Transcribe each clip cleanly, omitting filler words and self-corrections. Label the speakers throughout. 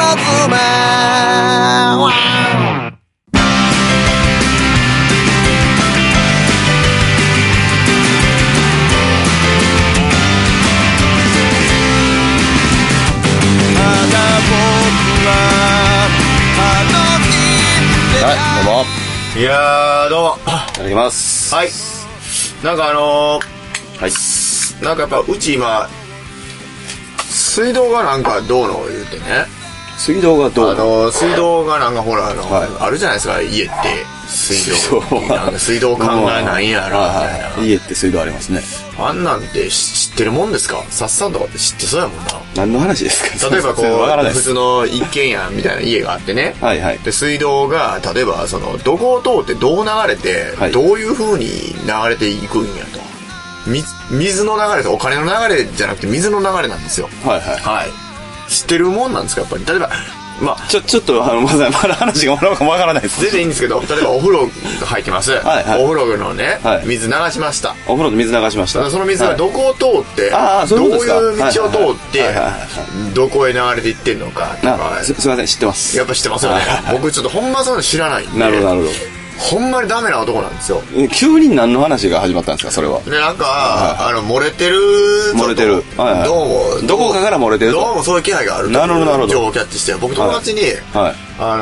Speaker 1: はい、どうも。
Speaker 2: いやー、どうも。
Speaker 1: いただきます。
Speaker 2: はい。なんか
Speaker 1: はい。
Speaker 2: なんかやっぱうち今、水道がなんかどうの言うてね。
Speaker 1: 水道がどうの
Speaker 2: 水道がなんかほら
Speaker 1: はい、
Speaker 2: あるじゃないですか、家って。水道。
Speaker 1: なん
Speaker 2: か水道管がないんやろ、みたいな、
Speaker 1: はい。家って水道ありますね。
Speaker 2: あんなんて知ってるもんですか？サッサンとかって知ってそうやもんな。
Speaker 1: 何の話ですか？
Speaker 2: 例えばこう、普通
Speaker 1: わからないです。
Speaker 2: の一軒家みたいな家があってね。
Speaker 1: はいはい。
Speaker 2: で、水道が、例えばどこを通ってどう流れて、
Speaker 1: はい、
Speaker 2: どういう風に流れていくんやと。水の流れとお金の流れじゃなくて水の流れなんですよ。
Speaker 1: はいはい。
Speaker 2: はい。知ってるもんなんですか、やっぱり。例えば、まあ、
Speaker 1: ちょっと、まだ話がわからないです。
Speaker 2: 全然いいんですけど、例えばお風呂入ってます。
Speaker 1: はいはい。
Speaker 2: お風呂のね、
Speaker 1: はい、
Speaker 2: 水流しました。
Speaker 1: お風呂で水流しました。
Speaker 2: その水がどこを通って、
Speaker 1: はい、どういう
Speaker 2: 道を通って、どこへ流れていってんのかとか。
Speaker 1: すいません、知ってます。
Speaker 2: やっぱ知ってますよね。僕ちょっとほんまそういうの知らないんで。
Speaker 1: なるほど、なるほど。
Speaker 2: ほんまにダメな男なんですよ。
Speaker 1: 急に何の話が始まったんですか、それは。
Speaker 2: で、なんか、漏れてる。
Speaker 1: 漏れてる。
Speaker 2: はいはい。どうも。
Speaker 1: どこかから漏れてる。
Speaker 2: どうもそういう気配があると。
Speaker 1: なるほど、なるほど。
Speaker 2: 情報をキャッチして、僕友達に、
Speaker 1: はい。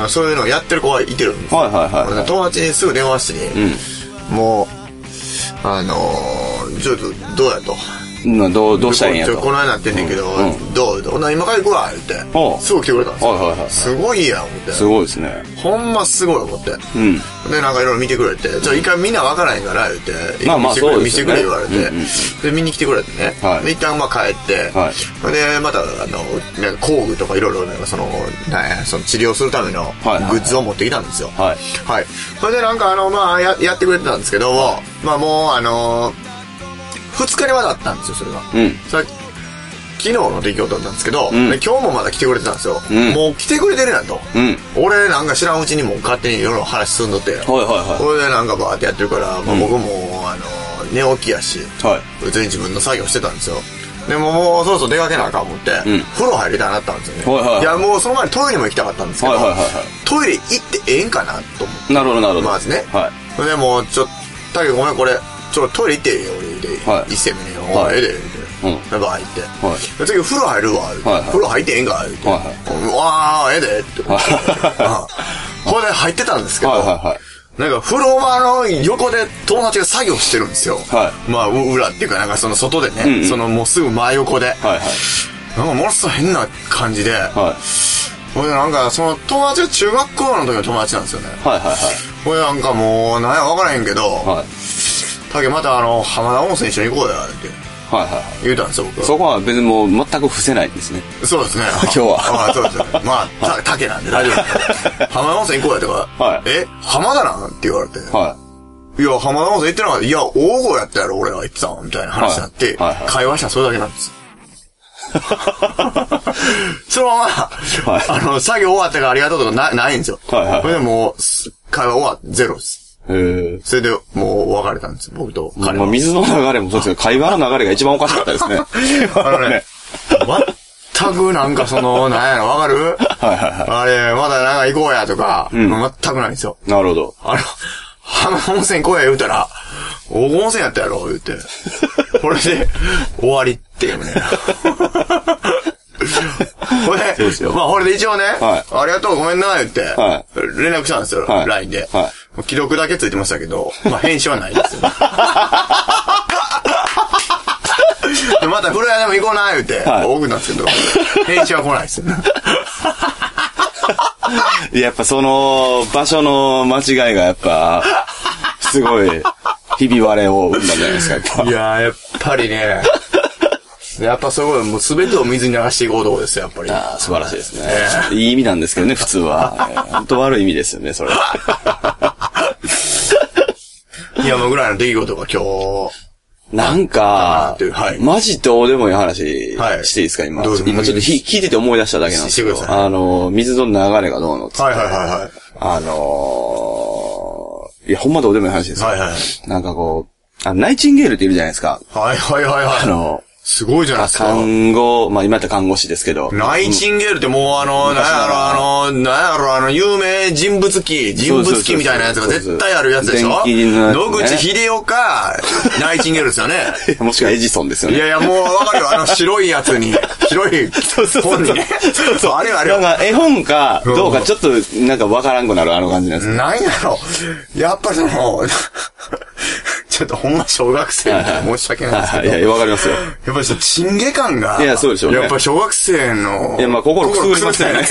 Speaker 2: そういうのをやってる子がいてるんですよ。
Speaker 1: はいはいはい。
Speaker 2: 友達にすぐ電話してに、もう、ちょっと、どうやと。
Speaker 1: どうしたらいいんやと。
Speaker 2: この間なってんねんけど、どう今から行くわ、言って。すぐ来てくれたんですよ。
Speaker 1: はいはいはい。
Speaker 2: すごいやん、思って。
Speaker 1: すごいですね。
Speaker 2: ほんますごい思って。で、なんかいろいろ見てくれて、一回みんなわからへんから、言って。見せてくれ言われて。で、見に来てくれてね。で、一旦帰って、で、また、工具とかいろいろ、その治療するためのグッズを持ってきたんですよ。はい。それでなんかやってくれてたんですけども、まあもう2日にわたったんですよ、それが。昨日の出来事だったんですけど、今日もまだ来てくれてたんですよ。もう来てくれてるやんと。俺なんか知らんうちにも勝手にいろいろ話進んどって。これでなんかバーってやってるから、僕も寝起きやし、普通に自分の作業してたんですよ。でもうそろそろ出かけなあかん思って、風呂入りたいなったんですよね。いやもうその前にトイレも行きたかったんですけど、トイレ行ってええんかなと思って。
Speaker 1: なるほどなるほど。
Speaker 2: まずね。でもうだけどごめんこれ、トイレ行ってええよ俺で、一斉目によ、ええで、なんか入って。次風呂入るわ、風呂入ってええんか言って。わー、ええでって。これで入ってたんですけど、なんか風呂場の横で友達が作業してるんですよ。まあ裏っていうかなんかその外でね、もうすぐ真横で。なんかものすごい変な感じで、ほいでなんかその友達が中学校の時の友達なんですよね。ほいでなんかもうなんやわからへんけど、だけどまた浜田温泉一緒に行こうやって言うたんですよ僕は。
Speaker 1: そこは別にもう全く伏せないんですね。
Speaker 2: そうですね。
Speaker 1: 今日は。
Speaker 2: そうですね。まあ竹なんで大丈夫。浜田温泉行こうやとか、浜田なんって言われて、いや浜田温泉行ってなかった。いや大郷やったやろ俺は言ってたわみたいな話になって、会話したらそれだけなんです。そのまま作業終わったからありがとうとかないんですよ。それでもう会話終わってゼロです。それでもう別れたんです僕と彼は。
Speaker 1: 水の流れもそうですけど、会話の流れが一番おかしかったですね。
Speaker 2: 全くなんかなんやろ、わかる？あれ、まだなんか行こうやとか、全くないんですよ。
Speaker 1: なるほど。
Speaker 2: 浜温泉行こうや言うたら、黄金温泉やったやろ、言うて。これで終わりっていうね。これで一応ね、ありがとうごめんな、言って、連絡したんですよ、LINE で。既読だけついてましたけど、返信はないですよ。また風呂屋でも行こうな、言うて、多くなんですけど、返信は来ないですよ。
Speaker 1: やっぱその場所の間違いがやっぱ、すごい、ひび割れを生んだんじゃないですか、やっぱ。
Speaker 2: いやー、やっぱりね、やっぱそういうこと、もう全てを水に流していこうとこですよ、やっぱり。
Speaker 1: 素晴らしいですね。いい意味なんですけどね、普通は。本当悪い意味ですよね、それ。
Speaker 2: いや、もうぐらいの出来事が今日。
Speaker 1: なんか、マジどうでもいい話していいですか、今。今ちょっと聞いてて思い出しただけなんですけど。水の流れがどうのって。いや、ほんまどうでもいい話ですよ。なんかこう、ナイチンゲールっているじゃないですか。
Speaker 2: すごいじゃないですか。
Speaker 1: 看護、まあ今やったら看護師ですけど。
Speaker 2: ナイチンゲールってもう有名人物記みたいなやつが絶対あるやつでしょ。野口英世か、ナイチンゲールですよね。
Speaker 1: もしくはエジソンですよね。
Speaker 2: いやもうわかるよ。白いやつに、白い本にね。
Speaker 1: そう。あれ。なんか絵本か、どうかちょっとなんかわからんくなるあの感じなんです。
Speaker 2: なんやろ。やっぱりちょっとほんま小学生みたいな申し訳ないですけど。
Speaker 1: いや、わかりますよ。
Speaker 2: やっぱりチンゲ感が。
Speaker 1: いや、そうでしょうね。
Speaker 2: やっぱり小学生の。
Speaker 1: いや、まあ、心くすぐりますよね。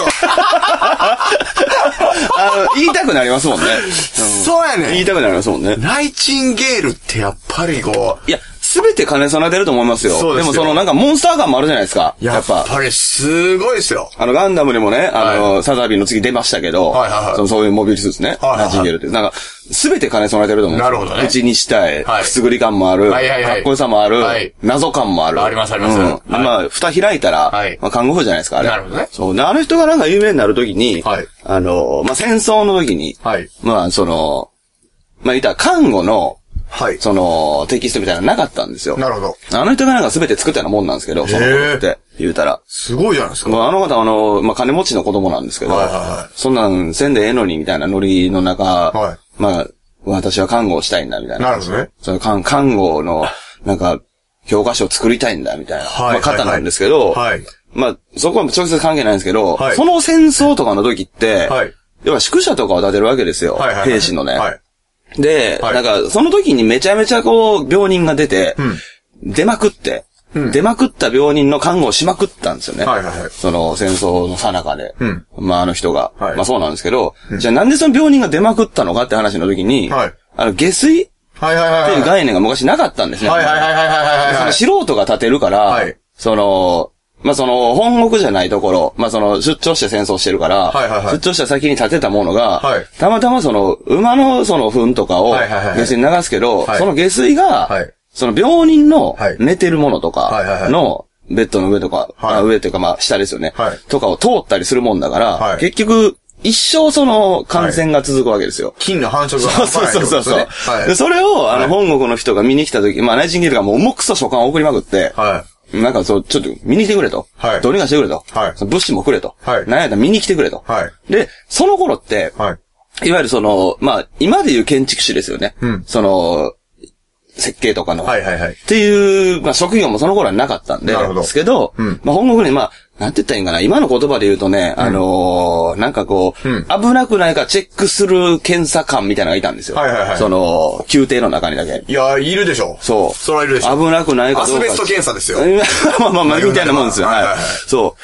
Speaker 1: 言いたくなりますもんね。
Speaker 2: そうやね。
Speaker 1: 言いたくなりますもんね。
Speaker 2: ナイチンゲールってやっぱりこ
Speaker 1: う。いや、すべて兼ね備えてると思いますよ。
Speaker 2: そうですよ。
Speaker 1: でもなんかモンスター感もあるじゃないですか。
Speaker 2: やっぱりすごいですよ。
Speaker 1: ガンダムでもね、サザビーの次出ましたけど、そういうモビルスーツね。ナイチンゲールって。なんか、すべて兼ね備えてると思うんですよ。
Speaker 2: なるほどね。
Speaker 1: 口にしたい、くすぐり感もある、かっこよさもある、謎感もある。
Speaker 2: あります。
Speaker 1: まあ、蓋開いたら、看護婦じゃないですか、あれ。
Speaker 2: なるほどね。
Speaker 1: そう。で、あの人がなんか有名になるときに、まあ、戦争の時に、まあ、言ったら看護の、テキストみたいなのなかったんですよ。
Speaker 2: なるほど。
Speaker 1: あの人がなんか全て作ったようなもんなんですけど、その頃って言うたら。
Speaker 2: すごいじゃないですか。
Speaker 1: あの方まあ、金持ちの子供なんですけど、そんなんせんでええのにみたいなノリの中、まあ、私は看護をしたいんだみたいな。
Speaker 2: なるほどね。
Speaker 1: その看護の、なんか、教科書を作りたいんだみたいな、まあ、方なんですけど、まあ、そこは直接関係ないんですけど、その戦争とかの時って、要は宿舎とかを建てるわけですよ。兵士のね。で、なんか、その時にめちゃめちゃ病人が出て、出まくった病人の看護をしまくったんですよね。その戦争の最中で。まあ、あの人が。まあ、そうなんですけど、じゃあなんでその病人が出まくったのかって話の時に、下水っていう概念が昔なかったんですね。素人が建てるから、まあ、本国じゃないところ、まあ、出張して戦争してるから、出張した先に建てたものが、たまたま馬の糞とかを下水に流すけど、その下水が、病人の寝てるものとかの、ベッドの上とか、上というかまあ、下ですよね。とかを通ったりするもんだから、結局、一生感染が続くわけですよ。
Speaker 2: 菌の繁殖が半端ない。
Speaker 1: そう。それを、本国の人が見に来た時、まあ、ナイチンゲールがもう重くそ書簡を送りまくって、なんかちょっと見に来てくれと。どうにかしてくれと。物資もくれと。なんやったら見に来てくれと。で、その頃って、いわゆるまあ、今でいう建築士ですよね。設計とかの。っていう、まあ、職業もその頃はなかったんで、ですけど、まあ、本国にまあ、なんて言ったらいいんかな。今の言葉で言うとね、なんか危なくないかチェックする検査官みたいなのがいたんですよ。宮廷の中にだけ。
Speaker 2: いや、いるでしょ。
Speaker 1: そう。
Speaker 2: それはいるでしょ。
Speaker 1: 危なくないかどうか。
Speaker 2: アスベスト検査ですよ。
Speaker 1: まあ、みたいなもんですよ。そう。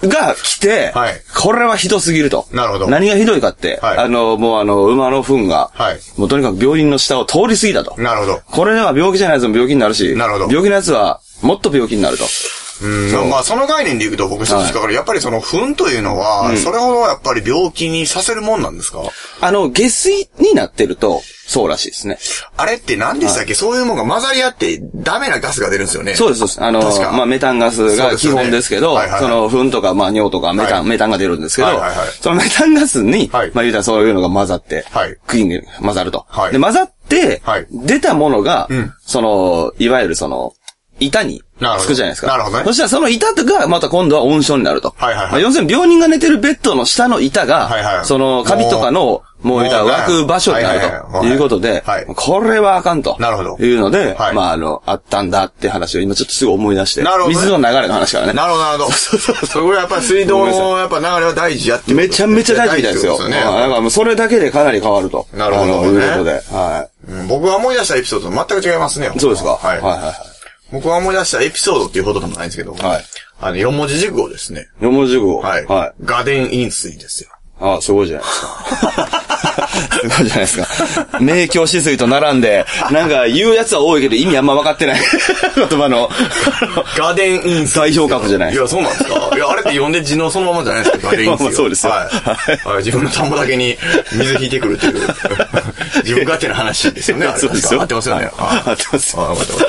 Speaker 1: が来て、これはひどすぎると。
Speaker 2: なるほど。
Speaker 1: 何がひどいかって、もう馬の糞が、もうとにかく病人の下を通り過ぎたと。
Speaker 2: なるほど。
Speaker 1: これでは病気じゃないやつも病気になるし、
Speaker 2: なるほど。
Speaker 1: 病気のやつはもっと病気になると。
Speaker 2: まあ、その概念でいくと僕一つ引っかかる。やっぱり糞というのは、それほどやっぱり病気にさせるもんなんですか？
Speaker 1: 下水になってると、そうらしいですね。
Speaker 2: あれって何でしたっけ？そういうものが混ざり合ってダメなガスが出るんですよね。
Speaker 1: そうです。まあ、メタンガスが基本ですけど、糞とか、まあ、尿とかメタンが出るんですけど、そのメタンガスに、まあ、言うたらそういうのが混ざって、クイーンに混ざると。で、混ざって、出たものが、いわゆる板につくじゃないですか。
Speaker 2: なるほどね。
Speaker 1: そしたらその板がまた今度は温床になると。要するに病人が寝てるベッドの下の板が、カビとかの、もう湧く場所になるということで、これはあかんと。
Speaker 2: なるほど。
Speaker 1: いうので、まああったんだって話を今ちょっとすぐ思い出して。なるほど。水の流れの話からね。
Speaker 2: なるほど、なるほど。それやっぱり水道のやっぱ流れは大事やって。
Speaker 1: めちゃめちゃ大事みたいですよ。だからもうそれだけでかなり変わると。
Speaker 2: なるほど。
Speaker 1: いうことで。
Speaker 2: 僕が思い出したエピソードと全く違いますね。
Speaker 1: そうですか。
Speaker 2: 僕が思い出したエピソードっていうほどでもないんですけど、4文字熟語ですね。
Speaker 1: 4文字熟語。
Speaker 2: ガデン飲水ですよ。
Speaker 1: ああ、すごいじゃないですか。すごいじゃないですか。明鏡止水と並んで、なんか言うやつは多いけど意味あんま分かってない言葉の。
Speaker 2: ガデン飲水。
Speaker 1: 代表格じゃない。
Speaker 2: いや、そうなんですか。いや、あれって読んで字のそのままじゃないですか、ガデン飲水。
Speaker 1: そうですよ。
Speaker 2: 自分の田んぼだけに水引いてくるっていう、自分勝手な話ですよね。
Speaker 1: そうですよ。
Speaker 2: 合ってますよね。
Speaker 1: 合ってます。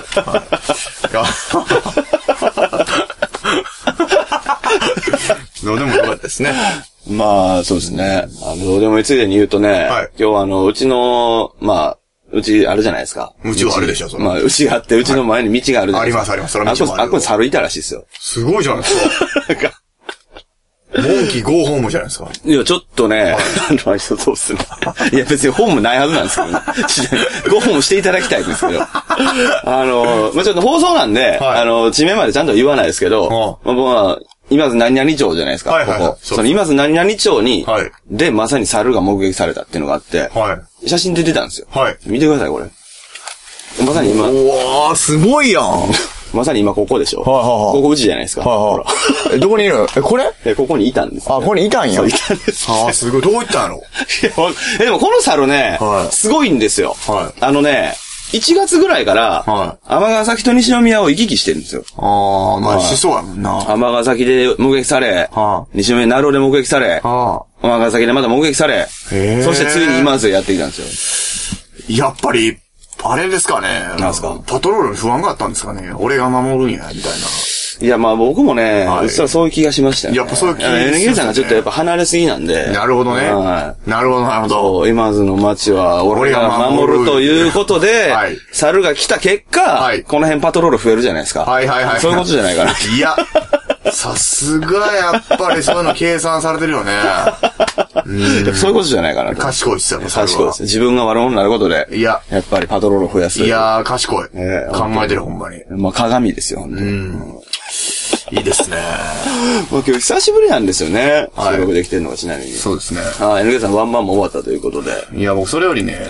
Speaker 2: どうでもよかったですね。
Speaker 1: まあ、そうですね。どうでもいいついでに言うとね、今日うちの、まあ、 うちあるじゃないですか。
Speaker 2: うちはあるでしょ、それ。
Speaker 1: まあ、うちがあって、うちの前に道があるじゃないですか。
Speaker 2: あります、あります。それ
Speaker 1: あこに猿いたらしいですよ。
Speaker 2: すごいじゃないですか。モンキーゴーホームじゃないですか。
Speaker 1: いや、ちょっとね、そうっすね。いや、別にホームないはずなんですけどね。ゴーホームしていただきたいんですけど。まあ、ちょっと放送なんで、地名までちゃんと言わないですけど、僕は、今津何々町じゃないですか、ここ。その今津何々町に、で、まさに猿が目撃されたっていうのがあって、写真で出たんですよ。見てください、これ。まさに今。
Speaker 2: うわー、すごいやん。
Speaker 1: まさに今ここでしょ。ここうちじゃないですか。
Speaker 2: どこにいるこれ
Speaker 1: ここにいたんです、
Speaker 2: ここにいたんや。
Speaker 1: そう、いたんです。
Speaker 2: すごい。どこ行ったんやろ。
Speaker 1: でもこの猿ね、すごいんですよ。1月ぐらいから、尼崎と西宮を行き来してるんですよ。
Speaker 2: まあ、しそうやもんな。
Speaker 1: 尼崎で目撃され、西宮鳴尾で目撃され、尼崎でまた目撃され、そしてついに今津やってきたんです
Speaker 2: よ。やっぱり、あれですかね。
Speaker 1: なんすか？
Speaker 2: パトロールに不安があったんですかね。俺が守るんや、みたいな。
Speaker 1: いや、まあ僕もね、うっすらそういう気がしましたよね。
Speaker 2: やっぱそういう気がしましたね。
Speaker 1: NG さんがちょっとやっぱ離れすぎなんで。
Speaker 2: なるほどね。なるほど、なるほど。
Speaker 1: そう、今津の町は俺が守るということで、猿が来た結果、この辺パトロール増えるじゃないですか。そういうことじゃないかな。
Speaker 2: いや、さすがやっぱりそういうの計算されてるよね。
Speaker 1: そういうことじゃないかな。
Speaker 2: 賢いっすよね。
Speaker 1: 賢いです。自分が悪者になることで、やっぱりパトロールを増やす。
Speaker 2: いやー、賢い。考えてる、ほんまに。
Speaker 1: まあ、鏡ですよ、
Speaker 2: いいですね。
Speaker 1: 今日久しぶりなんですよね。収録できてるのがちなみに。
Speaker 2: そうですね。
Speaker 1: NK さんワンマンも終わったということで。
Speaker 2: いや、僕それよりね、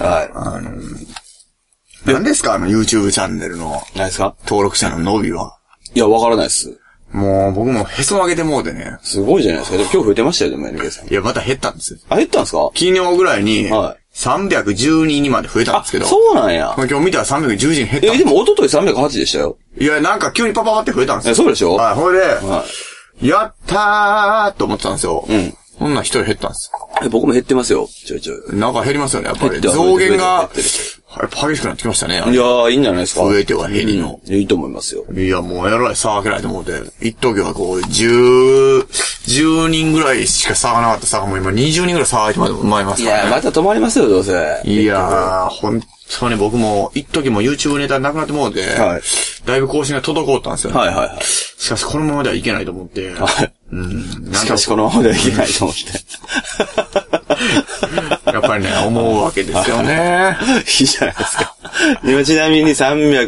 Speaker 2: 何ですかYouTube チャンネルの。
Speaker 1: 何ですか
Speaker 2: 登録者の伸びは。
Speaker 1: いや、わからないです。
Speaker 2: もう、僕もへそ曲げてもうてね。
Speaker 1: すごいじゃないですか。でも今日増えてましたよ、でも NK さん。
Speaker 2: いや、また減ったんですよ。
Speaker 1: 減ったんですか
Speaker 2: 昨日ぐらいに、312人まで増えたんですけど。
Speaker 1: そうなんや。
Speaker 2: 今日見たら310人減った。
Speaker 1: でも一昨日308でしたよ。
Speaker 2: いや、なんか急にパパパって増えたんですよ。
Speaker 1: そうでしょ？
Speaker 2: ほいで、やったーと思ってたんですよ。ほんなら一人減ったんです。
Speaker 1: 僕も減ってますよ。ちょいちょい。
Speaker 2: なんか減りますよね、やっぱり。増減が、やっぱ激しくなってきましたね。
Speaker 1: いやー、いいんじゃないですか。
Speaker 2: 増えては減りの。
Speaker 1: いいと思いますよ。
Speaker 2: いや、もうやらない差分けないと思うて。一時はこう、10人ぐらいしか差がなかった差がもう今20人ぐらい差が開いてまいりますからね。
Speaker 1: いや、また止まりますよ、どうせ。
Speaker 2: いやー、本当に僕も、一時も YouTube ネタなくなってもうて、だいぶ更新が滞ったんですよね。しかしこのままではいけないと思って。
Speaker 1: しかしこのままではいけないと思って。
Speaker 2: やっぱりね、思うわけですよね。
Speaker 1: いいじゃないですか。今ちなみに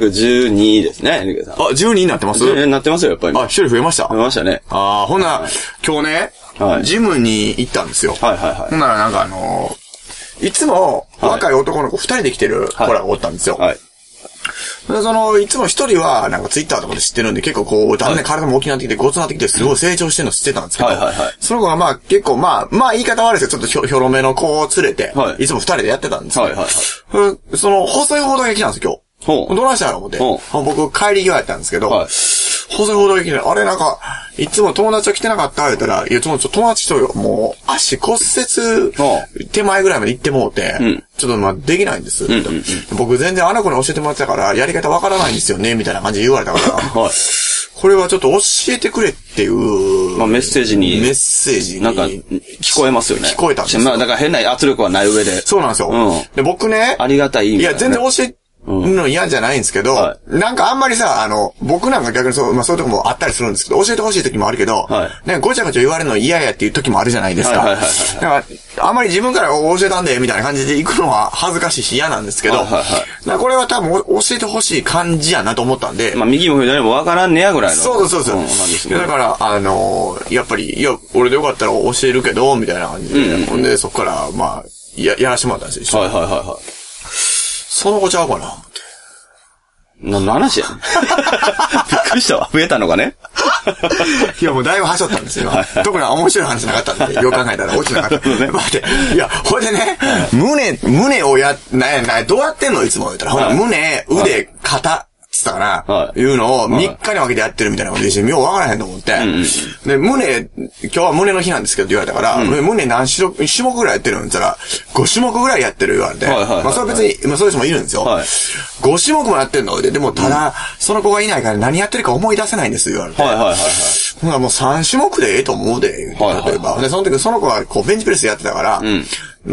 Speaker 1: 312ですね、NK さん。
Speaker 2: 12になってます？
Speaker 1: なってますよ、やっぱり。
Speaker 2: 一人増えました？
Speaker 1: 増えましたね。
Speaker 2: ほな、今日ね、ジムに行ったんですよ。ほならなんかいつも若い男の子2人で来てる子らがおったんですよ。いつも一人は、なんかツイッターとかで知ってるんで、結構こう、だんだん体も大きくなってきて、ごつなってきて、すごい成長してるの知ってたんですけど、その子がまあ結構まあ言い方悪いですよ。ちょっとひょろめの子を連れて、いつも二人でやってたんですけど、その細い方だけ来たんですよ、今日。どないしたんやろ思って。僕帰り際やったんですけど、細い方だけ来て、あれなんか、いつも友達は来てなかった言ったら、いや、友達ともう、足骨折、手前ぐらいまで行ってもうて、ちょっとまあ、できないんです。僕全然あの子に教えてもらってたから、やり方わからないんですよね、みたいな感じで言われたから、これはちょっと教えてくれっていう、
Speaker 1: メッセージに。なんか、聞こえますよね。
Speaker 2: 聞こえたんですよ。
Speaker 1: まあ、だから変な圧力はない上で。
Speaker 2: そうなんですよ。で、僕ね、
Speaker 1: ありがたい。
Speaker 2: いや、全然教えの嫌じゃないんですけど、なんかあんまりさ、僕なんか逆にそういうとこもあったりするんですけど、教えてほしい時もあるけど、なんかごちゃごちゃ言われるの嫌やっていう時もあるじゃないですか。だから、あんまり自分から教えたんで、みたいな感じで行くのは恥ずかしいし嫌なんですけど、これは多分教えてほしい感じやなと思ったんで。
Speaker 1: まあ、右も左もわからんねやぐらいの。
Speaker 2: そうです。だから、やっぱり、いや、俺でよかったら教えるけど、みたいな感じで、ほんで、そこから、まあ、やらしてもらったんですよ。その子ちゃうかな思って。
Speaker 1: 何の話やねん。びっくりしたわ。増えたのがね。
Speaker 2: いや、もうだいぶはしょったんですよ。特に面白い話なかったんで、よく考えたら落ちなかった。待って。いや、ほいでね、胸をどうやってんのいつも言ったら、ほら、胸、腕、肩、つったから、いうのを3日に分けてやってるみたいなことでして、よう分からへんと思って。で、今日は胸の日なんですけどって言われたから、胸何種目ぐらいやってるんって言ったら、5種目ぐらいやってる言われて。まあそれは別に、まあそういう人もいるんですよ。5種目もやってんので、でもただ、その子がいないから何やってるか思い出せないんです言われて。ほらもう3種目でええと思うで、例えば。で、その時その子はこうベンチプレスやってたから、まあ、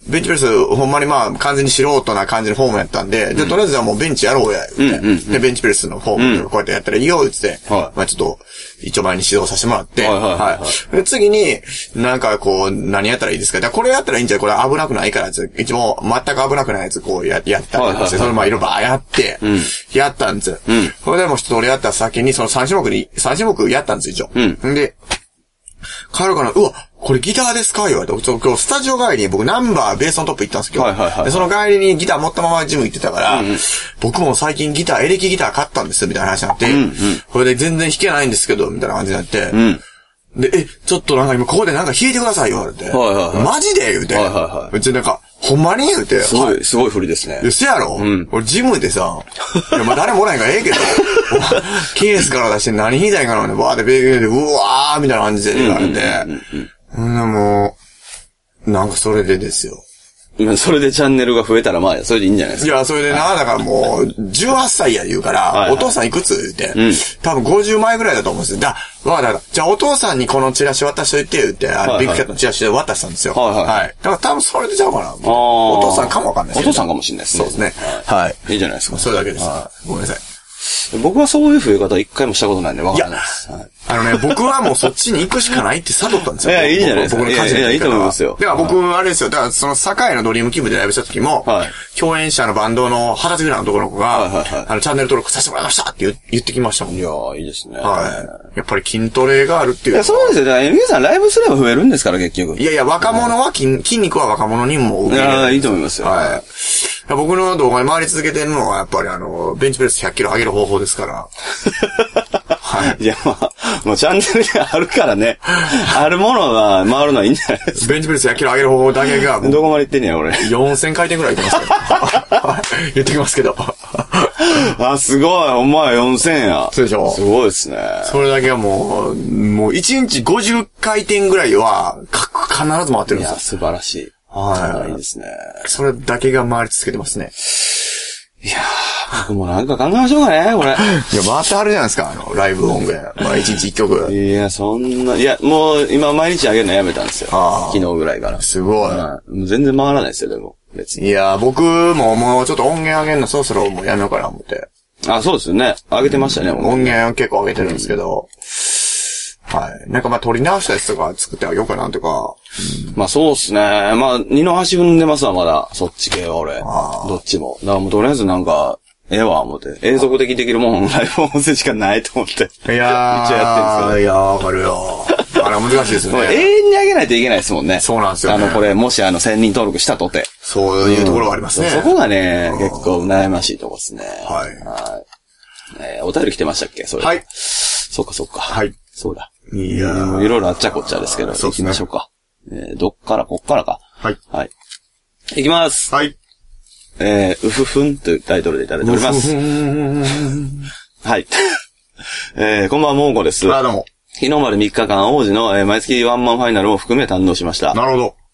Speaker 2: ベンチプレス、ほんまにまあ、完全に素人な感じのフォームやったんで、で、とりあえずはもうベンチやろうや、で、ベンチプレスのフォームこうやってやったらいいよ、言って、まあちょっと、一応前に指導させてもらって、で、次に、なんかこう、何やったらいいですか？これやったらいいんじゃない？これ危なくないから、一応、全く危なくないやつ、こうやったりとかして、それまあいろいろやって、やったんですよ。それでもう一通りやった先に、その3種目やったんですよ、一応。で、帰るかな、うわ、これギターですか言われて、今日スタジオ帰りに僕ナンバーベースのトップ行ったんですけど、でその帰りにギター持ったままジム行ってたから、僕も最近エレキギター買ったんですみたいな話になって、これで全然弾けないんですけど、みたいな感じになって、で、ちょっとなんか今ここでなんか弾いてください言われて、マジで言うて、別になんか、ほんまに言うて、
Speaker 1: すごい振りですね。
Speaker 2: せやろ俺ジムでさ、いやまあ誰もおらへんからええけど、ケースから出して何弾いたいんかなって、バーってベーで、うわーみたいな感じで言われて、もう、なんかそれでですよ。
Speaker 1: それでチャンネルが増えたらまあ、それでいいんじゃないですか。
Speaker 2: いや、それでだからもう、18歳や言うから、お父さんいくつ言って、多分50前ぐらいだと思うんですよ。わかった。じゃあお父さんにこのチラシ渡しといて、言って、ビッグキャットのチラシで渡したんですよ。はい。だから多分それでちゃうかな。お父さんかもわかんないです。
Speaker 1: お父さんかもしれないですね。
Speaker 2: そうですね。はい。
Speaker 1: いいじゃないですか。
Speaker 2: それだけです。ごめんなさい。
Speaker 1: 僕はそういう増え方一回もしたことないんでわからないです。
Speaker 2: 僕はもうそっちに行くしかないって悟ったんですよ。
Speaker 1: いや、いいじゃないですか。
Speaker 2: 僕の感じで。
Speaker 1: いいと思いますよ。
Speaker 2: だから僕、あれですよ。だからその堺のドリームキューブでライブした時も、共演者のバンドの20歳ぐらいの男の子が、チャンネル登録させてもらいましたって言ってきましたもん。
Speaker 1: いやいいですね。
Speaker 2: やっぱり筋トレがあるっていう。
Speaker 1: いや、そうですよ。だから皆さんライブすれば増えるんですから、結局。
Speaker 2: いや、若者は筋肉は若者にも
Speaker 1: いや、いいと思いますよ。
Speaker 2: 僕の動画に回り続けてるのは、やっぱりベンチプレス100キロ上げる方法ですから。
Speaker 1: いや、まあ、もうチャンネルであるからね。あるものが回るのはいいんじゃないですか。
Speaker 2: ベンチプレス100キロ上げる方法だけが。
Speaker 1: どこまで行ってんねや、俺。
Speaker 2: 4000回転ぐらい行ってますけど。言ってきますけど。
Speaker 1: すごい。お前4000や。
Speaker 2: そうでしょ。
Speaker 1: すごいですね。
Speaker 2: それだけはもう1日50回転ぐらいは、必ず回ってるんですよ。いや、
Speaker 1: 素晴らしい。いいですね。
Speaker 2: それだけが回り続けてますね。
Speaker 1: いや僕もなんか考えましょうかね、これ。いや、
Speaker 2: 回ってはるじゃないですか、ライブ音源。まあ、1日1曲。
Speaker 1: いや、そんな、いや、もう、今毎日あげるのやめたんですよ。昨日ぐらいから。
Speaker 2: すごい。
Speaker 1: 全然回らないですよ、でも。別に。
Speaker 2: いや、僕ももうちょっと音源あげるのそろそろもうやめようかな思って。
Speaker 1: そうですよね。あげてましたね、
Speaker 2: 音源結構あげてるんですけど。なんかまあ撮り直したやつとか作ってあげようかなとか。
Speaker 1: まあそうっすね。まあ二の足踏んでますわ、まだ。そっち系は俺。どっちも。だからもうとりあえずなんか、思って。永続的にできるもん、ライブ音声しかないと思って。
Speaker 2: いやー。一応やってるんですけど。いやー、わかるよ。難しいですね。
Speaker 1: 永遠に上げないといけないですもんね。
Speaker 2: そうなんですよ、ね。
Speaker 1: これ、もし1000人登録したとて。
Speaker 2: そういうところがありますね。
Speaker 1: そこがね、結構悩ましいところですね。お便り来てましたっけそれ。そっか。そうだ。いろいろあっちゃこっちゃですけど、行きましょうか。こっからか。行きます。うふふんというタイトルでいただいております。はい。こんばんは、モンゴです。
Speaker 2: どうも。
Speaker 1: 日の丸3日間王子の、毎月ワンマンファイナルを含め堪能しました。
Speaker 2: なるほど。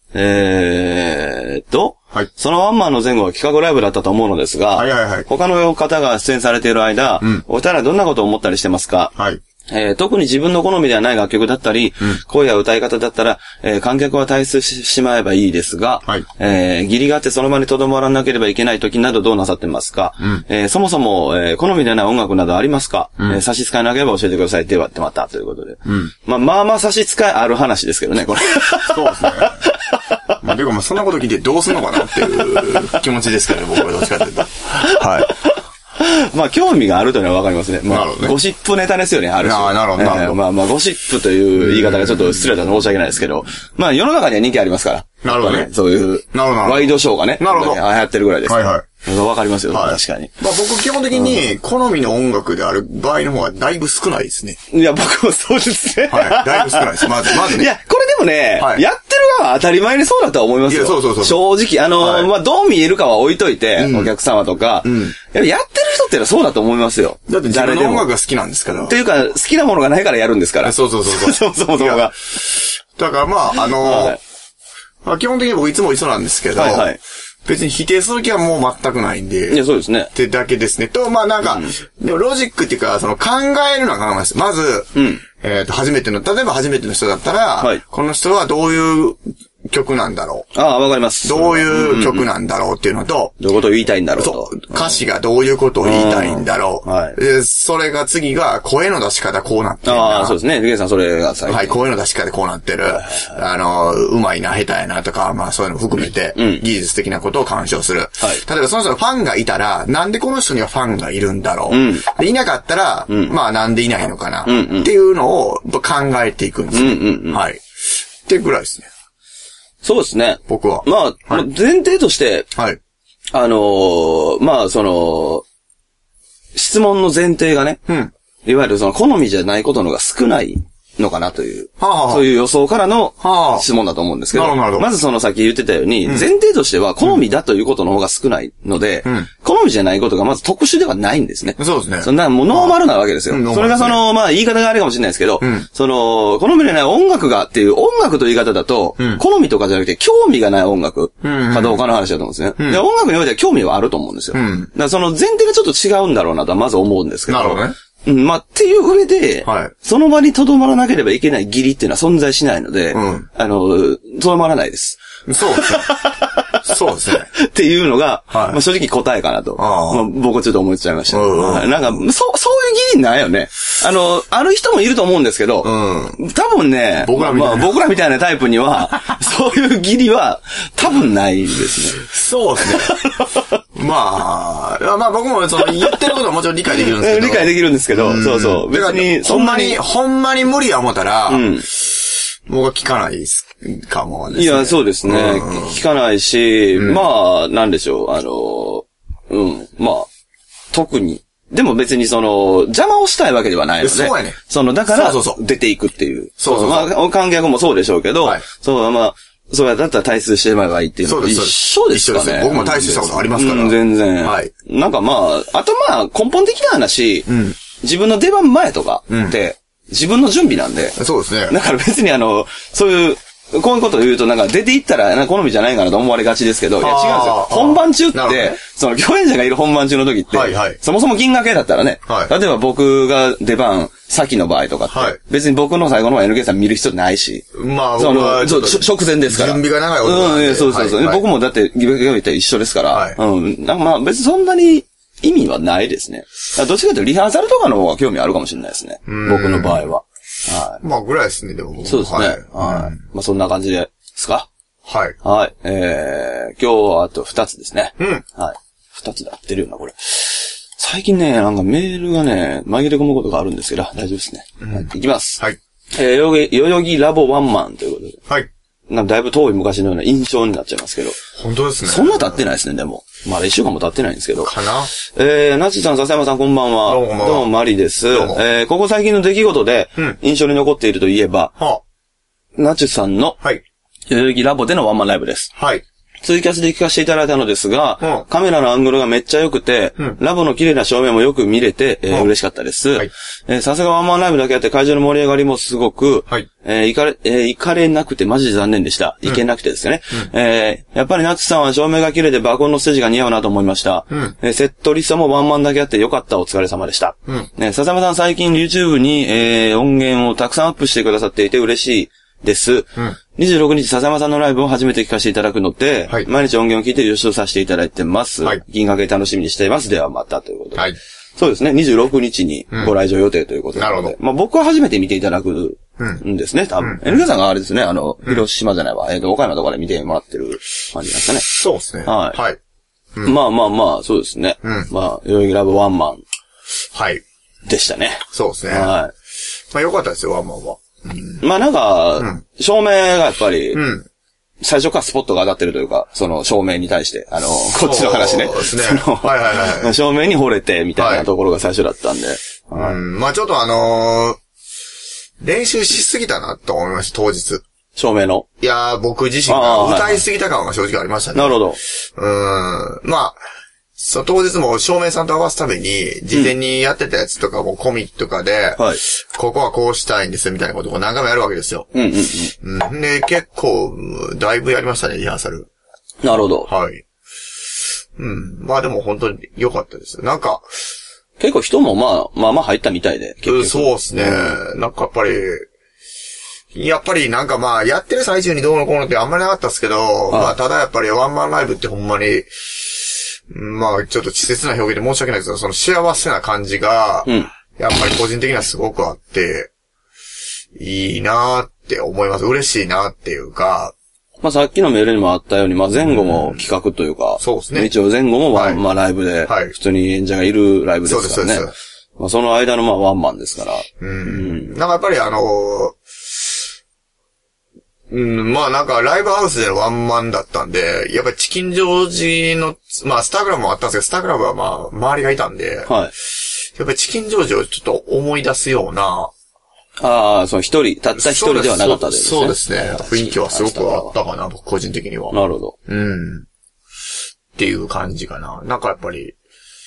Speaker 1: そのワンマンの前後は企画ライブだったと思うのですが、他の方が出演されている間、お二人はどんなことを思ったりしてますか？特に自分の好みではない楽曲だったり、声や歌い方だったら、観客は退出してしまえばいいですが、義理があってその場に留まらなければいけない時などどうなさってますか？そもそも、好みでない音楽などありますか？差し支えなければ教えてくださいってまたということで。まあ差し支えある話ですけどね、これ。
Speaker 2: そうですね。てかそんなこと聞いてどうすんのかなっていう気持ちですけどね、僕はどっちかっていうと。
Speaker 1: まあ、興味があるというのはわかりますね。まあ、ゴシップネタですよね、ある種。
Speaker 2: なるほど。
Speaker 1: まあ、ゴシップという言い方がちょっと失礼だと申し訳ないですけど、まあ、世の中には人気ありますから。
Speaker 2: なるほどね。
Speaker 1: そういう、ワイドショーがね。
Speaker 2: なるほど。
Speaker 1: 流行ってるぐらいですから。わかりますよ、確かに。
Speaker 2: まあ僕基本的に好みの音楽である場合の方がだいぶ少ないですね。
Speaker 1: いや、僕もそうですね。
Speaker 2: だいぶ少ないです。まずね。
Speaker 1: いや、これでもね、やってる側は当たり前にそうだとは思いますよ。
Speaker 2: いや、そう。
Speaker 1: 正直、まあどう見えるかは置いといて、お客様とか、やってる人ってのはそうだと思いますよ。
Speaker 2: だって自分の音楽が好きなんですから。
Speaker 1: っていうか、好きなものがないからやるんですから。
Speaker 2: そう。
Speaker 1: そもそもが。
Speaker 2: だからまあ、基本的に僕いつも一緒なんですけど、別に否定する気はもう全くないんで。
Speaker 1: いや、そうですね。
Speaker 2: ってだけですね。と、まあなんか、でもロジックっていうか、考えるのは考えます。まず、例えば初めての人だったら、この人はどういう曲なんだろ
Speaker 1: う。ああ、わかります。
Speaker 2: どういう曲なんだろうっていうのと、
Speaker 1: どういうことを言いたいんだろうと。
Speaker 2: そう。歌詞がどういうことを言いたいんだろう。はい。それが次が声の出し方こうなってる。
Speaker 1: ああ、そうですね。ゲイさんそれが最近。
Speaker 2: はい、声の出し方こうなってる。うまいな、下手やなとか、まあそういうのも含めて、技術的なことを鑑賞する。はい。例えばその人のファンがいたら、なんでこの人にはファンがいるんだろう。でいなかったら、まあなんでいないのかな。っていうのを考えていくんですね。はい。ってぐらいですね。
Speaker 1: そうですね。
Speaker 2: 僕は。
Speaker 1: まあ、前提として、はい。まあ、質問の前提がね、いわゆる好みじゃないことのが少ないのかなという、そういう予想からの質問だと思うんですけど、まずさっき言ってたように、前提としては好みだということの方が少ないので、好みじゃないことがまず特殊ではないんですね。
Speaker 2: そうですね。
Speaker 1: そんなもうノーマルなわけですよ。それがまあ言い方があれかもしれないですけど、好みでない音楽がっていう音楽という言い方だと、好みとかじゃなくて興味がない音楽かどうかの話だと思うんですね。で、音楽においては興味はあると思うんですよ。だから前提がちょっと違うんだろうなとはまず思うんですけど。
Speaker 2: なるほどね。
Speaker 1: まあ、っていう上で、はい、その場に留まらなければいけない義理っていうのは存在しないので、留まらないです。
Speaker 2: そうですね。そうですね。
Speaker 1: っていうのが、はい、まあ、正直答えかなと。まあ、僕はちょっと思っちゃいました。なんか、そういう義理ないよね。ある人もいると思うんですけど、多分ね、僕らみたいなタイプには、そういう義理は多分ないですね。
Speaker 2: そうですね。まあ僕も言ってることはもちろん理解できるんですけど。
Speaker 1: 理解できるんですけど、そうそう。別に、
Speaker 2: ほんまに無理や思ったら、僕は聞かないですかもですね。
Speaker 1: いや、そうですね。聞かないし、まあ、なんでしょう、まあ、特に。でも別に邪魔をしたいわけではないので。
Speaker 2: そうやね。
Speaker 1: だから、出ていくっていう。まあ、観客もそうでしょうけど、まあ、そうだったら退出してしまえばいいっていうのと一緒ですかね。
Speaker 2: 僕も退出したことありますから。
Speaker 1: 全然。はい。なんかまあ、あとまあ、根本的な話、自分の出番前とかって、自分の準備なんで。
Speaker 2: そうですね。
Speaker 1: だから別にそういう、こういうことを言うとなんか出て行ったら好みじゃないかなと思われがちですけど、いや違うんですよ。本番中って、共演者がいる本番中の時って、そもそも銀河系だったらね、例えば僕が出番先の場合とかって、別に僕の最後の NK さん見る必要ないし、
Speaker 2: まあ、僕は
Speaker 1: 直前ですから。
Speaker 2: 準備が長い男
Speaker 1: そう。僕もだって、ギブギブって一緒ですから、なんかまあ別にそんなに意味はないですね。どっちかというとリハーサルとかの方が興味あるかもしれないですね。僕の場合は。はい。
Speaker 2: まあ、ぐらいですね、でも。
Speaker 1: そうですね。はい。まあ、そんな感じですか？
Speaker 2: はい。
Speaker 1: はい。今日はあと2つですね。はい。2つで合ってるよな、これ。最近ね、なんかメールがね、紛れ込むことがあるんですけど、大丈夫ですね。いきます。はい。代々木ラボワンマンということで。はい。なんかだいぶ遠い昔のような印象になっちゃいますけど。
Speaker 2: 本当ですね。
Speaker 1: そんな経ってないですね、でも。まだ1週間も経ってないんですけど。
Speaker 2: かな
Speaker 1: なっちさん、笹山さん、こんばんは。どうも、マリです。ここ最近の出来事で、印象に残っているといえば、なっちさんの、代々木ラボでのワンマンライブです。はい。ツイキャスで聞かせていただいたのですが、カメラのアングルがめっちゃ良くて、ラボの綺麗な照明もよく見れて、嬉しかったです。さすがワンマンライブだけあって会場の盛り上がりもすごく、行かれなくてマジで残念でした。行けなくてですね。やっぱりナッツさんは照明が綺麗で爆音のステージが似合うなと思いました。セットリストもワンマンだけあってよかった。お疲れ様でした。笹山さん最近 YouTube に、音源をたくさんアップしてくださっていて嬉しいです。26日、笹山さんのライブを初めて聞かせていただくので、毎日音源を聞いて予習させていただいてます。銀河系楽しみにしています。ではまたということで。そうですね、26日にご来場予定ということで。なるほど。まあ僕は初めて見ていただくんですね、多分。NK さんがあれですね、広島じゃないわ、岡山とかで見てもらってる感じなんですかね。
Speaker 2: そうですね。
Speaker 1: はい。まあ、そうですね。まあ、代々木ラブワンマン。はい。でしたね。
Speaker 2: そうですね。はい。まあ良かったですよ、ワンマンは。
Speaker 1: まあなんか、照明がやっぱり、最初からスポットが当たってるというか、その照明に対して、こっちの話ね。そうですね。照明に惚れて、みたいなところが最初だったんで。
Speaker 2: まあちょっと練習しすぎたなと思いました、当日。
Speaker 1: 照明の？
Speaker 2: いやー、僕自身が歌いすぎた感が正直ありましたね。
Speaker 1: なるほど。
Speaker 2: まあ、当日も照明さんと合わすために、事前にやってたやつとかもコミとかで、ここはこうしたいんですみたいなことを何回もやるわけですよ。で、結構、だいぶやりましたね、リハーサル。
Speaker 1: なるほど。
Speaker 2: はい。まあでも本当に良かったです。なんか、
Speaker 1: 結構人もまあ入ったみたいで。
Speaker 2: そうですね。なんかやっぱり、 やっぱりなんかまあ、やってる最中にどうのこうのってあんまりなかったですけど、まあ、ただやっぱりワンマンライブってほんまに、まあ、ちょっと稚拙な表現で申し訳ないですけど、その幸せな感じが、やっぱり個人的にはすごくあって、いいなーって思います。嬉しいなっていうか、
Speaker 1: まあさっきのメールにもあったように、まあ前後も企画というか、
Speaker 2: そうですね。
Speaker 1: 一応前後もまあライブで、普通に演者がいるライブですからね。そうです。まあその間のまあワンマンですから。
Speaker 2: なんかやっぱりまあなんかライブハウスでのワンマンだったんで、やっぱりチキンジョージの、まあスタークラブもあったんですけど、スタークラブはまあ周りがいたんで、やっぱりチキンジョージをちょっと思い出すような、
Speaker 1: たった一人ではなかったですね。
Speaker 2: そうですね。雰囲気はすごくあったかな、僕個人的には。
Speaker 1: なるほど。
Speaker 2: っていう感じかな。なんかやっぱり、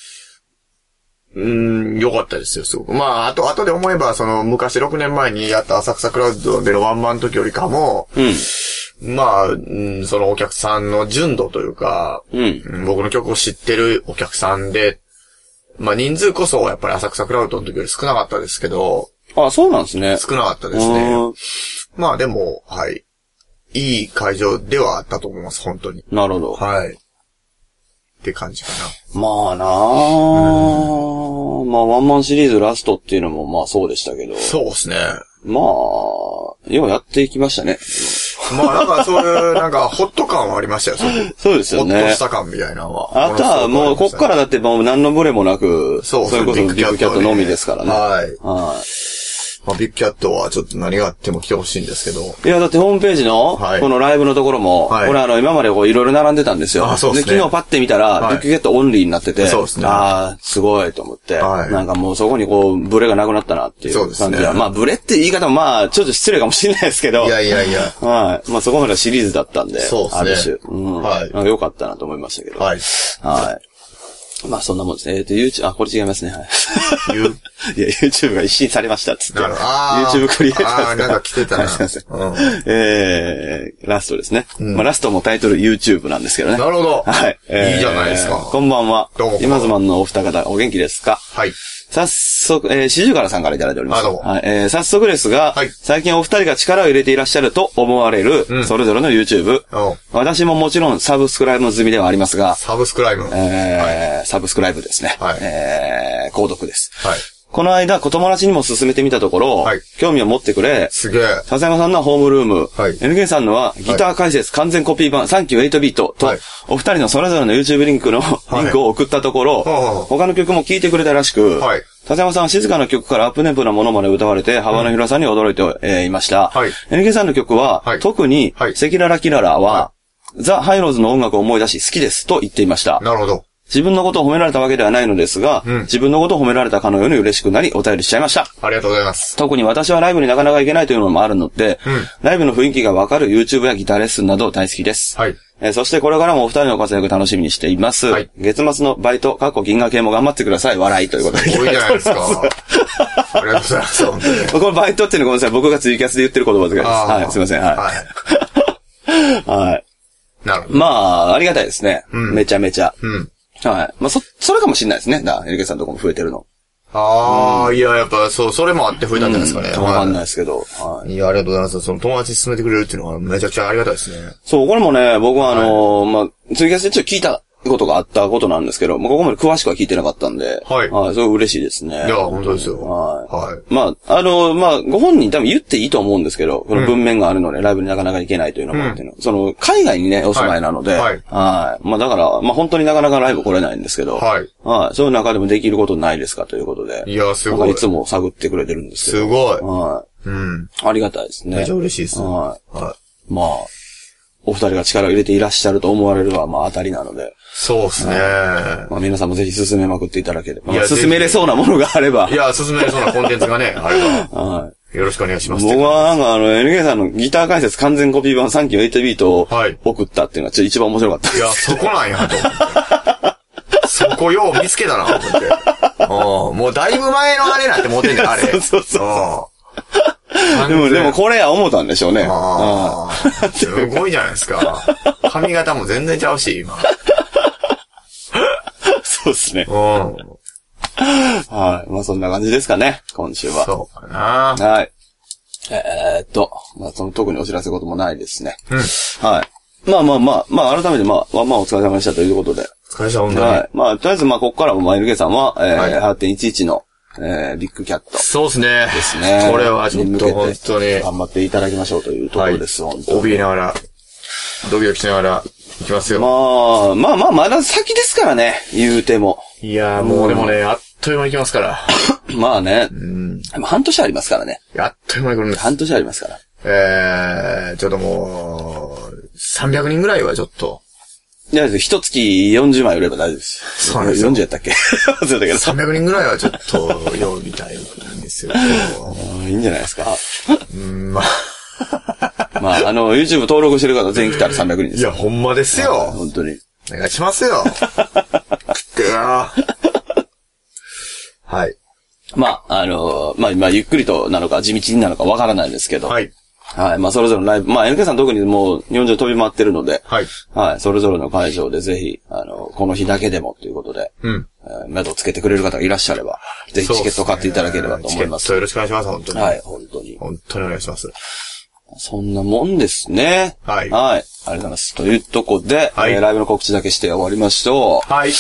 Speaker 2: 良かったですよ、すごく。まあ、後で思えば、昔6年前にやった浅草クラウドでのワンマンの時よりかも、まあ、そのお客さんの純度というか、僕の曲を知ってるお客さんで、まあ人数こそやっぱり浅草クラウドの時より少なかったですけど、
Speaker 1: あ、そうなんですね。
Speaker 2: 少なかったですね。まあでも、はい。いい会場ではあったと思います、本当に。
Speaker 1: なるほど。
Speaker 2: はい。って感じかな。
Speaker 1: まあなぁ、まあワンマンシリーズラストっていうのもまあそうでしたけど。
Speaker 2: そうですね。
Speaker 1: まあ、ようやっていきましたね。
Speaker 2: まあなんかそういうなんかホット感はありましたよ、
Speaker 1: そうですよね。
Speaker 2: ホッとした感みたいなのは。
Speaker 1: あとはもうこっからだってもう何のブレもなく、それこそビッグキャットのみですからね。
Speaker 2: はい。まあ、ビッグキャットはちょっと何があっても来てほしいんですけど。
Speaker 1: いや、だってホームページの、このライブのところも、俺今までこういろいろ並んでたんですよ。
Speaker 2: そうですね。
Speaker 1: で、昨日パッて見たら、ビッグキャットオンリーになってて、
Speaker 2: そうですね。
Speaker 1: ああ、すごいと思って、なんかもうそこにこう、ブレがなくなったなっていう感じで。そうですね。まあ、ブレって言い方もまあ、ちょっと失礼かもしれないですけど。
Speaker 2: いや。
Speaker 1: はい。まあ、そこまでシリーズだったんで、
Speaker 2: そうですね。
Speaker 1: ある種。はい。なんか良かったなと思いましたけど。はい。はい。まあそんなもんですね。YouTube、これ違いますね。はい。いや、YouTube が一新されましたっつって。YouTube クリエイター
Speaker 2: なんか来てたな。
Speaker 1: すいません。ラストですね。まあラストもタイトル YouTube なんですけどね。
Speaker 2: なるほど。
Speaker 1: はい。
Speaker 2: いいじゃないですか。
Speaker 1: こんばんは。
Speaker 2: どうも。
Speaker 1: 今ズマンのお二方、お元気ですか？
Speaker 2: はい。
Speaker 1: 早速、四十からさんからいただいております。
Speaker 2: どうも。
Speaker 1: はい。早速ですが、最近お二人が力を入れていらっしゃると思われる、それぞれの YouTube。私ももちろんサブスクライブの済みではありますが、
Speaker 2: サブスクライブ
Speaker 1: サブスクライブですね。
Speaker 2: はい。
Speaker 1: 購読です。
Speaker 2: はい。
Speaker 1: この間、子友達にも勧めてみたところ、興味を持ってくれ、
Speaker 2: すげえ。
Speaker 1: 笹山さんのはホームルーム、NK さんのはギター解説完全コピー版、サンキュー8ビートと、お二人のそれぞれの YouTube リンクを送ったところ、他の曲も聴いてくれたらしく、笹山さんは静かな曲からアップネンプなものまで歌われて、幅の広さに驚いていました。NK さんの曲は、特に、赤裸々キララは、ザ・ハイローズの音楽を思い出し好きですと言っていました。
Speaker 2: なるほど。
Speaker 1: 自分のことを褒められたわけではないのですが、自分のことを褒められたかのように嬉しくなりお便りしちゃいました。
Speaker 2: ありがとうございます。
Speaker 1: 特に私はライブになかなか行けないというのもあるので、ライブの雰囲気がわかる YouTube やギターレッスンなど大好きです。
Speaker 2: はい。
Speaker 1: そしてこれからもお二人の活躍楽しみにしています。はい。月末のバイト、銀河系も頑張ってください。笑いということで。
Speaker 2: すごいじゃないですか。ありがとうございます。
Speaker 1: このバイトっていうのはごめんなさい。僕がツイキャスで言ってる言葉です。はい。すいません。はい。はい。
Speaker 2: なるほど。
Speaker 1: まあ、ありがたいですね。めちゃめちゃ。はい。まあ、それかもしれないですね。NK さんのとこも増えてるの。
Speaker 2: いや、やっぱ、それもあって増えたんじゃないですかね。
Speaker 1: わかんないですけど。
Speaker 2: いや、ありがとうございます。その友達に勧めてくれるっていうのはめちゃくちゃありがたいですね。
Speaker 1: そう、これもね、僕はまあ、ツイキャスでちょっと聞いたことがあったことなんですけど、ここまで詳しくは聞いてなかったんで、はい。すごい嬉しいですね。
Speaker 2: いや、本当ですよ。
Speaker 1: はい。まあ、まあ、ご本人多分言っていいと思うんですけど、この文面があるので、ライブになかなか行けないというのもっていうの。海外にね、お住まいなので、はい。まあ、だから、まあ本当になかなかライブ来れないんですけど、はい。そういう中でもできることないですかということで、
Speaker 2: いや、すごい。
Speaker 1: いつも探ってくれてるんですけど。
Speaker 2: すごい。
Speaker 1: はい。ありがたいですね。
Speaker 2: めちゃ嬉しいです。
Speaker 1: はい。まあ、お二人が力を入れていらっしゃると思われるのは、まあ当たりなので。
Speaker 2: そうですね。
Speaker 1: まあ皆さんもぜひ進めまくっていただければ。進めれそうなものがあれば。
Speaker 2: いや、進めれそうなコンテンツがね、あれば。はい。よろしくお願いします。
Speaker 1: 僕はなんかNK さんのギター解説完全コピー版3期8ビートを送ったっていうのが一番面白かった。
Speaker 2: いや、そこなんやと思って。そこよう見つけたな、と思って。もうだいぶ前のあれなんて持ってんねん、あれ。
Speaker 1: そう。でもこれや思ったんでしょうね。
Speaker 2: すごいじゃないですか。髪型も全然ちゃうし、今。
Speaker 1: そうですね。はい。まあそんな感じですかね、今週は。
Speaker 2: そうかな。
Speaker 1: はい。 まあ、特にお知らせこともないですね。はい。まあ、改めてお疲れ様でしたということで。
Speaker 2: お疲れ様でした。
Speaker 1: はい。まあ、とりあえずここからもNKさんは、8.11 の、ビッグキャット。
Speaker 2: そうですね。
Speaker 1: ですね。
Speaker 2: これはちょっと本当に。
Speaker 1: 頑張っていただきましょうというところです、
Speaker 2: 本当に。怯えながら、ドキドキしながら、いきますよ。
Speaker 1: まだ先ですからね、言うても。
Speaker 2: いやー、もうでもね、あっという間に行きますから。
Speaker 1: まあね。半年ありますからね。
Speaker 2: あっという間に来るんです。
Speaker 1: 半年ありますから。
Speaker 2: ちょっともう、300人ぐらいはちょっと。
Speaker 1: いや、一月40枚売れば大丈夫です。
Speaker 2: そうなんですよ。
Speaker 1: 40やったっけ忘れたけど。
Speaker 2: 300人ぐらいはちょっと、呼びたいんですよ。
Speaker 1: いいんじゃないですか。
Speaker 2: まあ。
Speaker 1: YouTube 登録してる方全員来たら300人です。
Speaker 2: いや、ほんまですよ。
Speaker 1: 本当に。
Speaker 2: お願いしますよ。来てよ。はい。
Speaker 1: ゆっくりとなのか地道になのかわからないですけど。
Speaker 2: はい。
Speaker 1: はい。それぞれのライブ、NK さん特にもう日本中飛び回ってるので。
Speaker 2: はい。
Speaker 1: はい。それぞれの会場でぜひ、この日だけでもということで。目処つけてくれる方がいらっしゃれば、ぜひチケットを買っていただければと思います。
Speaker 2: よろしくお願いします、本当に。
Speaker 1: はい、本当に。
Speaker 2: 本当にお願いします。
Speaker 1: そんなもんですね。
Speaker 2: はい。
Speaker 1: はい。ありがとうございます。というとこで、ライブの告知だけして終わりましょう。
Speaker 2: はい。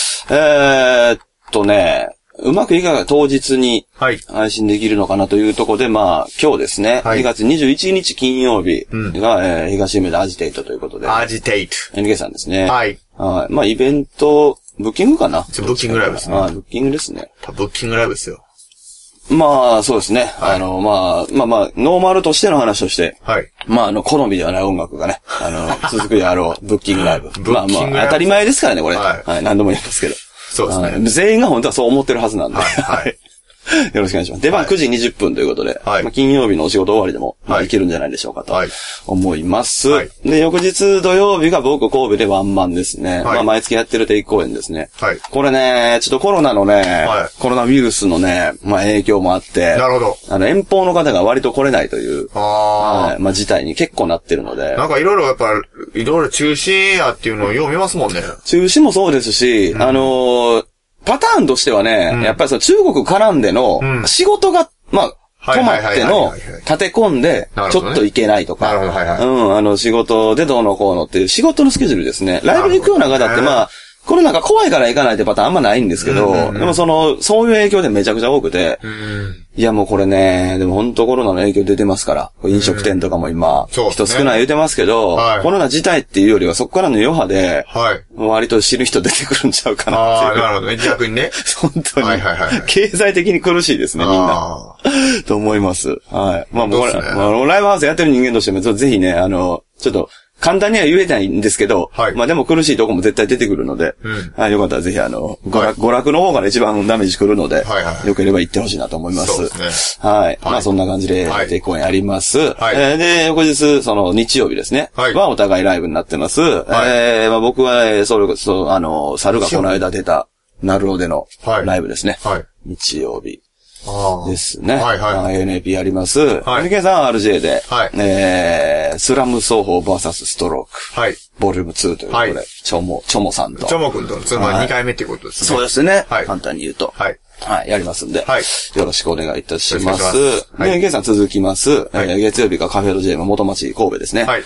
Speaker 1: うまくいかが当日に配信できるのかなというところで、今日ですね、2月21日金曜日が、東夢でアジテイトということで。
Speaker 2: アジテイト。
Speaker 1: NK さんですね。
Speaker 2: はい。
Speaker 1: イベント、ブッキングかな？
Speaker 2: ブッキングライブですね。
Speaker 1: ブッキングですね。
Speaker 2: ブッキングライブですよ。
Speaker 1: そうですね。ノーマルとしての話として。
Speaker 2: はい。
Speaker 1: 好みではない音楽がね、続くであろう、ブッキングライブ。当たり前ですからね、これ。はい。何度も言いますけど。
Speaker 2: そうですね。
Speaker 1: 全員が本当はそう思ってるはずなんで。はい。よろしくお願いします。出番9時20分ということで、金曜日のお仕事終わりでも、いけるんじゃないでしょうかと思います。で、翌日土曜日が僕神戸でワンマンですね。毎月やってる定期公演ですね。これね、ちょっとコロナのね、コロナウイルスのね、影響もあって、
Speaker 2: なるほど。
Speaker 1: 遠方の方が割と来れないという、事態に結構なってるので。
Speaker 2: なんかいろいろやっぱ、いろいろ中止やっていうのをよう見ますもんね。
Speaker 1: 中止もそうですし、パターンとしてはね、やっぱり中国絡んでの仕事が、止まっての、立て込んで、ちょっと行けないとか、仕事でどうのこうのっていう仕事のスケジュールですね。ライブに行くような方ってコロナが怖いから行かないってパターンあんまないんですけど、でもそういう影響でめちゃくちゃ多くて、いやもうこれね、でも本当コロナの影響出てますから、飲食店とかも今、人少ない言うてますけど、コロナ自体っていうよりはそこからの余波で、割と知る人出てくるんちゃうかなっていう。
Speaker 2: なるほどね、逆にね。
Speaker 1: 本当に。経済的に苦しいですね、みんな。と思います。はい。ライブハウスやってる人間としても、ぜひね、ちょっと、簡単には言えないんですけど、でも苦しいとこも絶対出てくるので、よかったらぜひ娯楽の方が一番ダメージ来るので、よければ行ってほしいなと思います。そうですね。はい。そんな感じで、定期公演あります。で、翌日、日曜日ですね。はお互いライブになってます。僕は、それこそ、猿がこの間出た、ナルオでのライブですね。日曜日。ですね。NAP やります。NK さんは RJ で、スラム奏法 VS ストローク。ボリューム2ということで、チョモさんと。
Speaker 2: チョモ君と、2回目っていうことですね。
Speaker 1: そうですね。簡単に言うと。やりますんで。よろしくお願いいたします。NK さん続きます。月曜日がカフェド J の元町神戸ですね。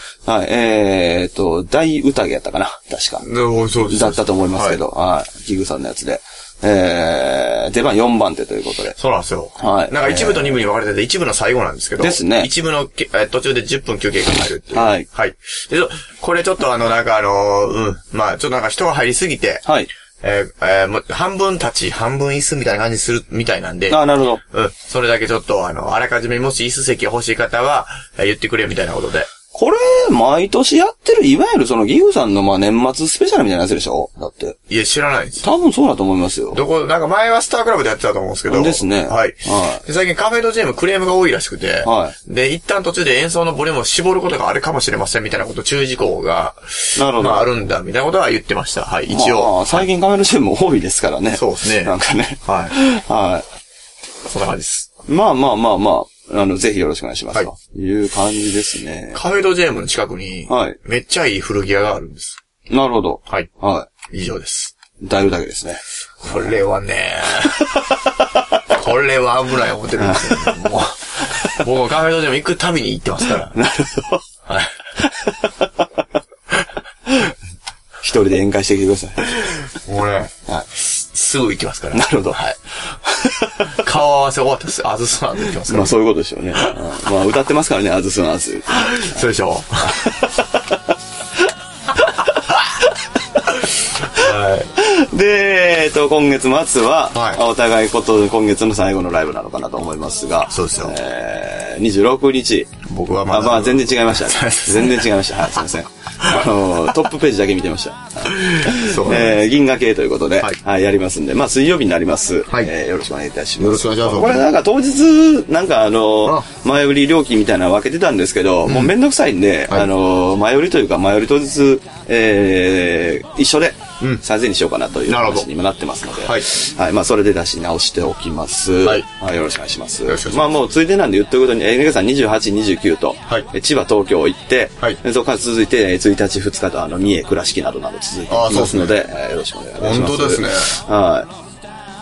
Speaker 1: 大宴やったかな確か。だったと思いますけど、キグさんのやつで。出番4番手ということで。
Speaker 2: そうなんですよ。なんか一部と二部に分かれてて、一部の最後なんですけど。
Speaker 1: ですね。
Speaker 2: 一部の、途中で10分休憩が入るっていう。で、これちょっとちょっとなんか人が入りすぎて。半分立ち、半分椅子みたいな感じするみたいなんで。
Speaker 1: なるほど。
Speaker 2: それだけちょっとあらかじめもし椅子席が欲しい方は、言ってくれみたいなことで。
Speaker 1: これ、毎年やってる、いわゆるギグさんの年末スペシャルみたいなやつでしょだって。
Speaker 2: いや、知らないです。
Speaker 1: 多分そうだと思いますよ。
Speaker 2: なんか前はスタークラブでやってたと思うんですけど。
Speaker 1: ですね。
Speaker 2: で最近カフェドジェームクレームが多いらしくて。で、一旦途中で演奏のボリュームを絞ることがあるかもしれませんみたいなこと注意事項が。なるほど。あるんだ、みたいなことは言ってました。一応。
Speaker 1: 最近カフェドジェーム多いですからね。
Speaker 2: そうですね。
Speaker 1: なんかね。
Speaker 2: そんな感じです。
Speaker 1: ぜひよろしくお願いします。という感じですね。
Speaker 2: カフェドジェームの近くに、めっちゃいい古着屋があるんです。
Speaker 1: なるほど。
Speaker 2: 以上です。
Speaker 1: だいぶだけですね。
Speaker 2: これはね、これは危ない思ってるんですよ。もう僕もカフェドジャム行くたびに行ってますから。
Speaker 1: なるほど。はい。一人で宴会してきてください。
Speaker 2: もうね、はい、すぐ行きますから。
Speaker 1: なるほど。
Speaker 2: はい。顔合わせ終わったらあずすなって行きますから。
Speaker 1: まあそういうことでしょうね。まあ歌ってますからね、あずすなず。
Speaker 2: そうでしょう。
Speaker 1: はい、で、今月末は、はい、お互い今月の最後のライブなのかなと思いますが、
Speaker 2: そうですよ。
Speaker 1: 26日。
Speaker 2: 僕はま
Speaker 1: あ全然違いました。全然違いました。はい、すいません。トップページだけ見てました。銀河系ということで、はい、はい、やりますんで、まあ水曜日になります。はい。よろしくお願いいたします。
Speaker 2: よろしくお願いします。
Speaker 1: これなんか当日、なんか前売り料金みたいなの分けてたんですけど、もうめんどくさいんで、はい、前売りというか、前売り当日、一緒で、3000円にしようかなという話に今なってますので、はい。はい。まあ、それで出し直しておきます。はい。よろしくお願いします。まあ、もうついでなんで言っておくことに、皆さん28、29と、はい。千葉、東京行って、はい。そこから続いて、1日、2日と、三重、倉敷などなど続いていきますので、よろしくお願いします。
Speaker 2: 本当ですね。
Speaker 1: はい。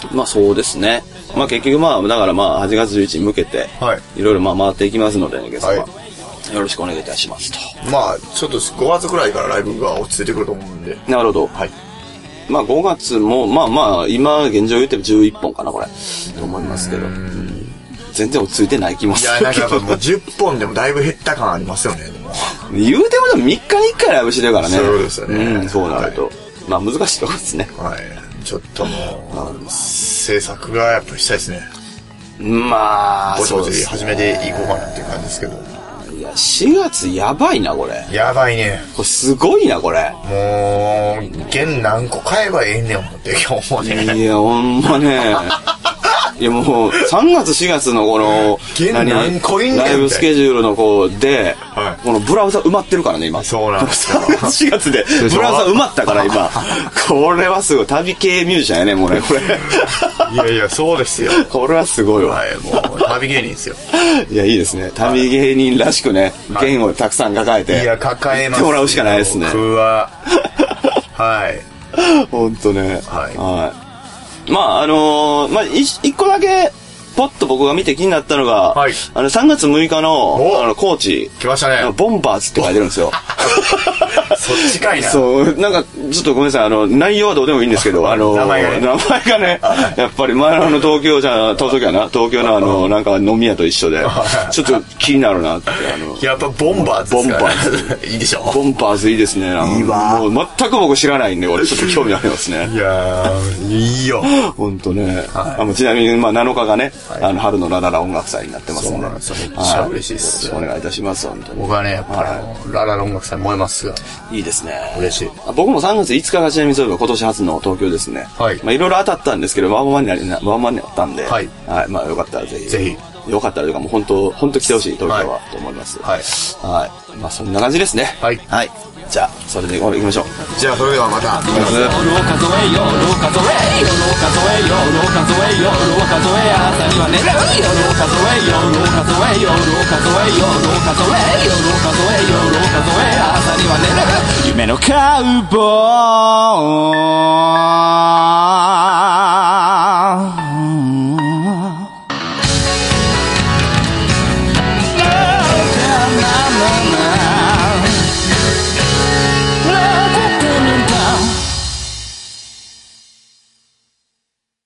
Speaker 1: まあ、そうですね。まあ、結局まあ、だからまあ、8月11日に向けて、はい。いろいろまあ、回っていきますので、皆様。はい。よろしくお願いいたしますと。
Speaker 2: まあ、ちょっと5月くらいからライブが落ち着いてくると思うんで。
Speaker 1: なるほど。はい。まあ5月も、まあまあ、今現状言っても11本かな、これ。と思いますけど。全然落ち着いてない気もするけど。
Speaker 2: いや、なんかもう10本でもだいぶ減った感ありますよね、でも。
Speaker 1: 言うてもでも3日に1回ライブしてるからね。
Speaker 2: そうですよね。
Speaker 1: そうなると。まあ難しいところですね。
Speaker 2: はい。ちょっともう、制作がやっぱりしたいですね。
Speaker 1: まあ、
Speaker 2: ぼちぼち始めていこうかなっていう感じですけど。
Speaker 1: いや、4月やばいな、これ。
Speaker 2: やばいね。
Speaker 1: これすごいな、これ。
Speaker 2: もう、弦何個買えばええねん思って、今日もね。
Speaker 1: いや、ほんまね。いや、もう、3月4月のこの、
Speaker 2: 何個いんねん
Speaker 1: ライブスケジュールのこうで、はい、このブラウザ埋まってるからね、今。
Speaker 2: そうなんですよ。
Speaker 1: 3月4月で、ブラウザ埋まったから、今。これはすごい。旅系ミュージシャンやね、もうね、これ。
Speaker 2: いやいや、そうですよ。
Speaker 1: これはすごいわ。
Speaker 2: はい、もう、旅芸人ですよ。
Speaker 1: いや、いいですね。旅芸人らしくね、弦をたくさん抱えて。
Speaker 2: いや、抱えます。
Speaker 1: やってもらうしかないですね。
Speaker 2: 僕は。はい。
Speaker 1: ほんとね。
Speaker 2: はい。
Speaker 1: はい。まあ、まあ、一個だけ、ポッと僕が見て気になったのが、はい、3月6日の、高知。
Speaker 2: 来ましたね。
Speaker 1: ボンバーズって書いてるんですよ。
Speaker 2: そっちかいな。
Speaker 1: そう、なんか、ちょっとごめんなさい、内容はどうでもいいんですけど、名前がね、やっぱり前の東京のなんか飲み屋と一緒で、ちょっと気になるなって、
Speaker 2: やっぱボンバーズですか。ボンバーズ。いいでしょ。
Speaker 1: ボンバーズいいですね。
Speaker 2: いいわ。
Speaker 1: もう全く僕知らないんで、俺ちょっと興味ありますね。
Speaker 2: いやー、いいよ。
Speaker 1: ほんとね。ちなみに、まあ7日がね、春のラララ音楽祭になってますんで。そう
Speaker 2: なんですよ。めっちゃ嬉しいです。
Speaker 1: お願いいたします、本当に。
Speaker 2: 僕はね、やっぱり、ラララ音楽祭燃えますが。
Speaker 1: いいですね。
Speaker 2: 嬉しい。
Speaker 1: 僕も3月5日がちなみにそういえば今年初の東京ですね。はい。まあいろいろ当たったんですけど、ワンマンになったんで。はい。はい。まあよかったらぜひ。
Speaker 2: ぜひ。
Speaker 1: よかったらというかもう本当来てほしい東京はと思います。はい。はい。まあそんな感じですね。はい。はい。じゃあ、それで行きましょう。
Speaker 2: じゃあ、それではまた。
Speaker 1: 行きます。夜を数えよ、夜を数え、夜を数えよ、夜を数えよ、夜を数え、朝には寝る。夜を数えよ、夜を数え、夜を数え、夜を数え、夜を数え、夜を数え、朝には寝る。夢のカウボーイ。